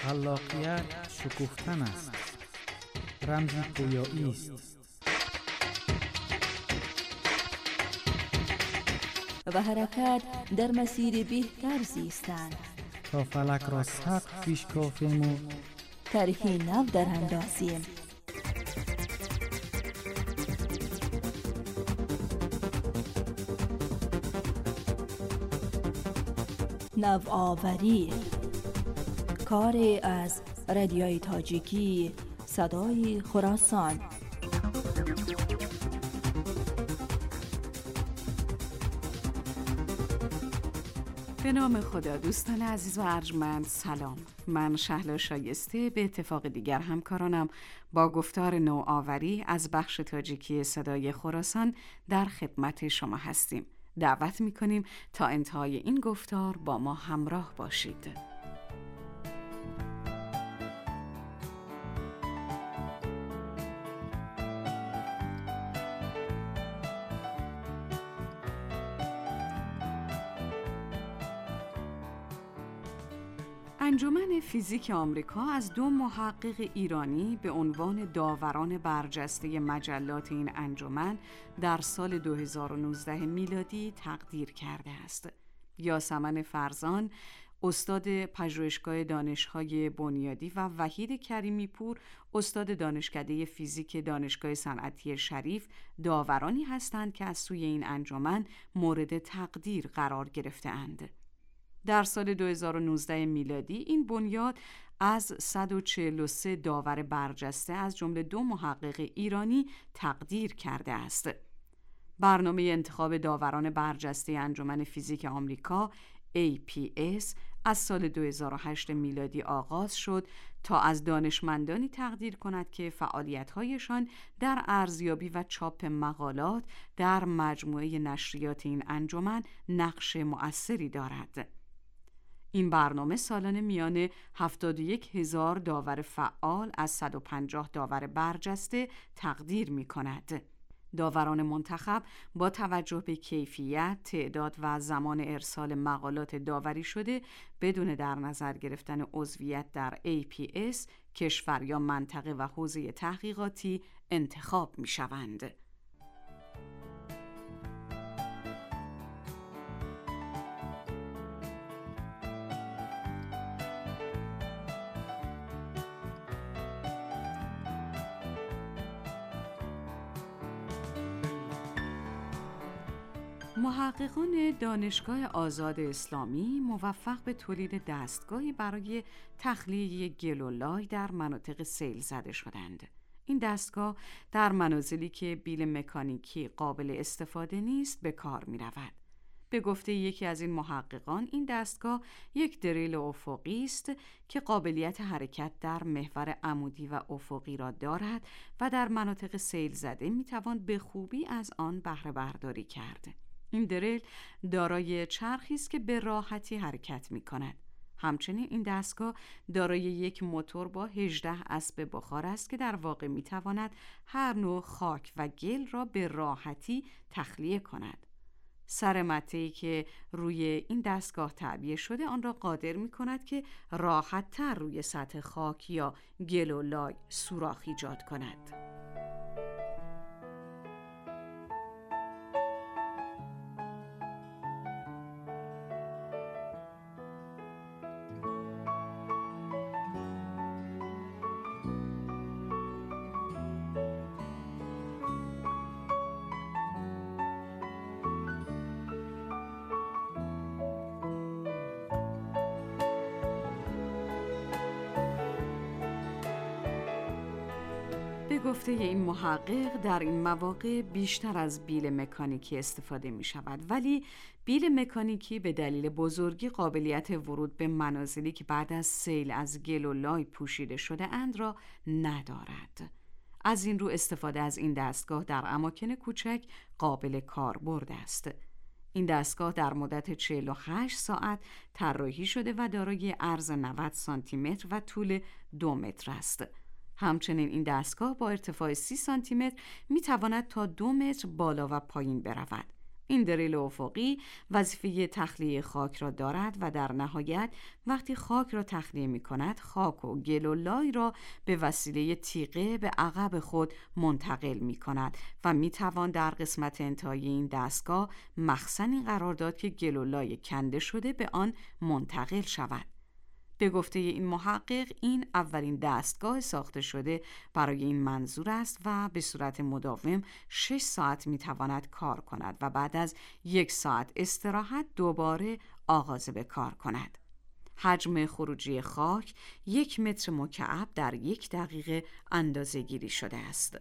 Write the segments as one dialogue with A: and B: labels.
A: خلاقیت شکوفتن است، رمزی پویایی است
B: و حرکت در مسیر بهتر زیستن.
A: تا فلک را سقف پیش کافیم و
B: طرحی نو در اندازیم. نوآوری، کاری از رادیوی تاجیکی صدای خراسان.
C: به نام خدا. دوستان عزیز و ارجمند، سلام. من شهلا شایسته به اتفاق دیگر همکارانم با گفتار نوآوری از بخش تاجیکی صدای خراسان در خدمت شما هستیم. دعوت می‌کنیم تا انتهای این گفتار با ما همراه باشید. انجمن فیزیک آمریکا از دو محقق ایرانی به عنوان داوران برجسته مجلات این انجمن در سال 2019 میلادی تقدیر کرده است. یاسمن فرزان، استاد پژوهشگاه دانش‌های بنیادی و وحید کریمی پور، استاد دانشکده فیزیک دانشگاه صنعتی شریف، داورانی هستند که از سوی این انجمن مورد تقدیر قرار گرفته‌اند. در سال 2019 میلادی این بنیاد از 143 داور برجسته از جمله دو محقق ایرانی تقدیر کرده است. برنامه انتخاب داوران برجسته انجمن فیزیک آمریکا APS از سال 2008 میلادی آغاز شد تا از دانشمندانی تقدیر کند که فعالیت‌هایشان در ارزیابی و چاپ مقالات در مجموعه نشریات این انجمن نقش مؤثری دارد. این برنامه سالانه میان 71,000 داور فعال از 150 داور برجسته تقدیر می کند. داوران منتخب با توجه به کیفیت، تعداد و زمان ارسال مقالات داوری شده بدون در نظر گرفتن عضویت در APS، کشور یا منطقه و حوزه تحقیقاتی انتخاب می شوند. محققان دانشگاه آزاد اسلامی موفق به تولید دستگاهی برای تخلیه گل و لای در مناطق سیل زده شدند. این دستگاه در منازلی که بیل مکانیکی قابل استفاده نیست به کار می رود. به گفته یکی از این محققان، این دستگاه یک دریل افقی است که قابلیت حرکت در محور عمودی و افقی را دارد و در مناطق سیل زده می توان به خوبی از آن بهره برداری کرد. این دریل دارای چرخی است که به راحتی حرکت می کند. همچنین این دستگاه دارای یک موتور با 18 اسب بخار است که در واقع می تواند هر نوع خاک و گل را به راحتی تخلیه کند. سر مته‌ای که روی این دستگاه تعبیه شده آن را قادر می کند که راحت تر روی سطح خاک یا گل و لای سوراخ ایجاد کند. به گفته این محقق در این مواقع بیشتر از بیل مکانیکی استفاده می شود، ولی بیل مکانیکی به دلیل بزرگی قابلیت ورود به منازلی که بعد از سیل از گل و لای پوشیده شده اند را ندارد. از این رو استفاده از این دستگاه در اماکن کوچک قابل کاربرد است. این دستگاه در مدت 48 ساعت طراحی شده و دارای عرض 90 سانتی متر و طول 2 متر است. همچنین این دستگاه با ارتفاع 30 سانتی متر می تواند تا 2 متر بالا و پایین برود. این دریل افقی وظیفه تخلیه خاک را دارد و در نهایت وقتی خاک را تخلیه می کند خاک و گل و لای را به وسیله تیغه به عقب خود منتقل می کند و می توان در قسمت انتهایی این دستگاه مخزنی قرار داد که گل و لای کنده شده به آن منتقل شود. به گفته این محقق این اولین دستگاه ساخته شده برای این منظور است و به صورت مداوم 6 ساعت میتواند کار کند و بعد از 1 ساعت استراحت دوباره آغاز به کار کند. حجم خروجی خاک 1 متر مکعب در 1 دقیقه اندازه گیری شده است.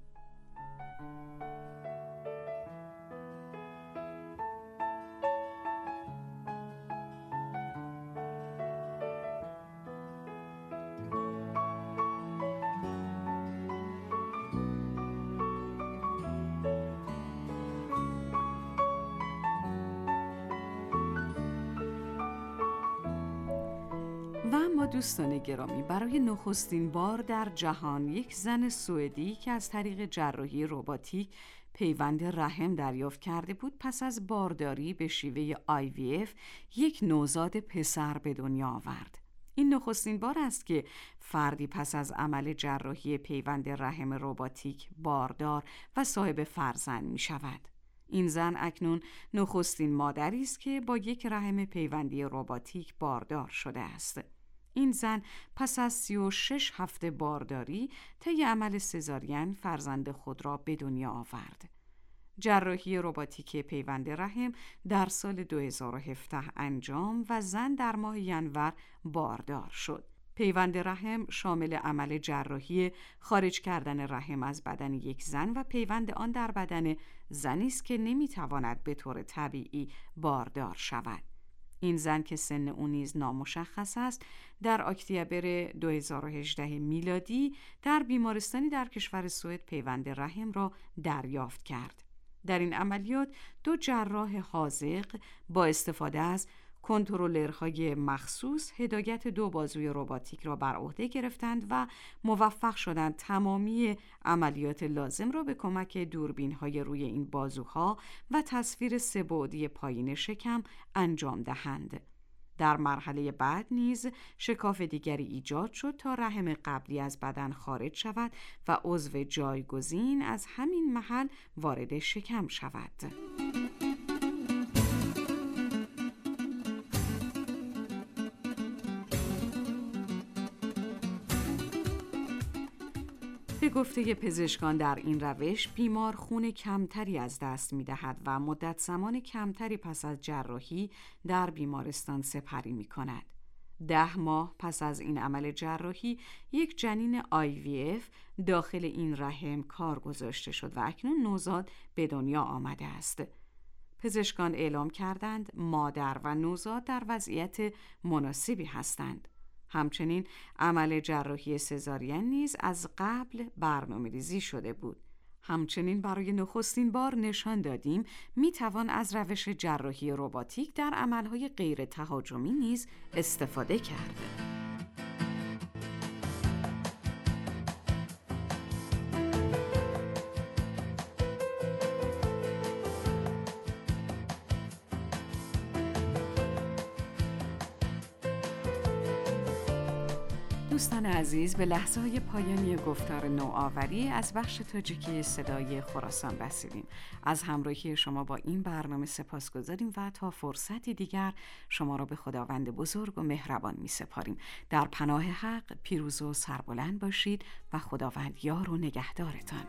C: و اما دوستان گرامی، برای نخستین بار در جهان یک زن سوئدی که از طریق جراحی رباتیک پیوند رحم دریافت کرده بود پس از بارداری به شیوه IVF یک نوزاد پسر به دنیا آورد. این نخستین بار است که فردی پس از عمل جراحی پیوند رحم رباتیک باردار و صاحب فرزند می شود. این زن اکنون نخستین مادری است که با یک رحم پیوندی رباتیک باردار شده است. این زن پس از 36 هفته بارداری طی عمل سزارین فرزند خود را به دنیا آورد. جراحی رباتیک پیوند رحم در سال 2017 انجام و زن در ماه ینور باردار شد. پیوند رحم شامل عمل جراحی خارج کردن رحم از بدن یک زن و پیوند آن در بدن زنی است که نمیتواند به طور طبیعی باردار شود. این زن که سن او نیز نامشخص است در اکتبر 2018 میلادی در بیمارستانی در کشور سوئد پیوند رحم را دریافت کرد. در این عملیات 2 جراح حاذق با استفاده از کنترلرهای مخصوص هدایت 2 بازوی رباتیک را بر عهده گرفتند و موفق شدند تمامی عملیات لازم را به کمک دوربین‌های روی این بازوها و تصویر 3 بعدی پایین شکم انجام دهند. در مرحله بعد نیز شکاف دیگری ایجاد شد تا رحم قبلی از بدن خارج شود و عضو جایگزین از همین محل وارد شکم شود. به گفته پزشکان در این روش بیمار خون کمتری از دست می‌دهد و مدت زمان کمتری پس از جراحی در بیمارستان سپری می‌کند. 10 ماه پس از این عمل جراحی یک جنین IVF داخل این رحم کار گذاشته شد و اکنون نوزاد به دنیا آمده است. پزشکان اعلام کردند مادر و نوزاد در وضعیت مناسبی هستند. همچنین عمل جراحی سزارین نیز از قبل برنامه‌ریزی شده بود. همچنین برای نخستین بار نشان دادیم میتوان از روش جراحی رباتیک در عملهای غیر تهاجمی نیز استفاده کرد. دوستان عزیز، به لحظه‌های پایانی گفتار نوآوری از بخش تاجیکی صدای خراسان رسیدیم. از همراهی شما با این برنامه سپاسگزاریم و تا فرصتی دیگر شما را به خداوند بزرگ و مهربان می‌سپاریم. در پناه حق پیروز و سربلند باشید و خداوند یار و نگهدارتان.